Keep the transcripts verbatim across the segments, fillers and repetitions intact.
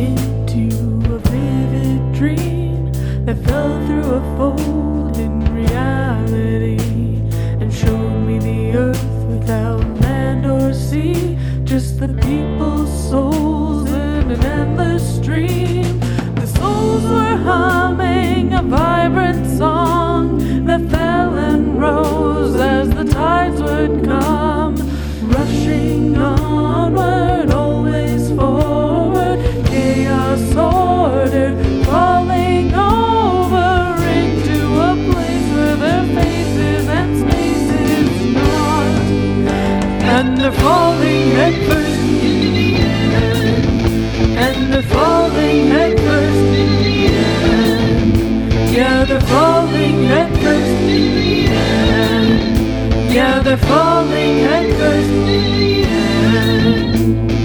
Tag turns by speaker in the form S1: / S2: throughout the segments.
S1: into a vivid dream that fell through a fold in reality and showed me the earth without land or sea, just the people's souls in an endless stream. The souls were humming a vibrant song that fell and rose as the tides would come, rushing onward, always forward. Chaos ordered, falling over into a place where their faces and spaces not, and they're falling head first in the end, and they're falling head first in the end. Yeah, they're falling head first in the end. Yeah, they're falling head first in the end.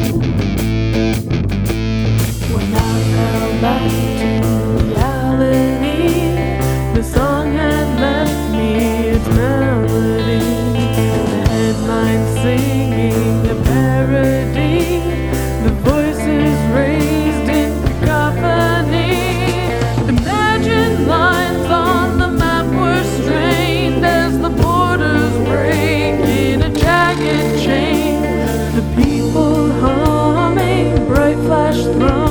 S1: When I fell back to reality, the song had left me its melody. The headlines singing a parody, the voices raised in cacophony. Imagined lines on the map were strained as the borders break in a jagged chain. The people humming, bright flash thrown.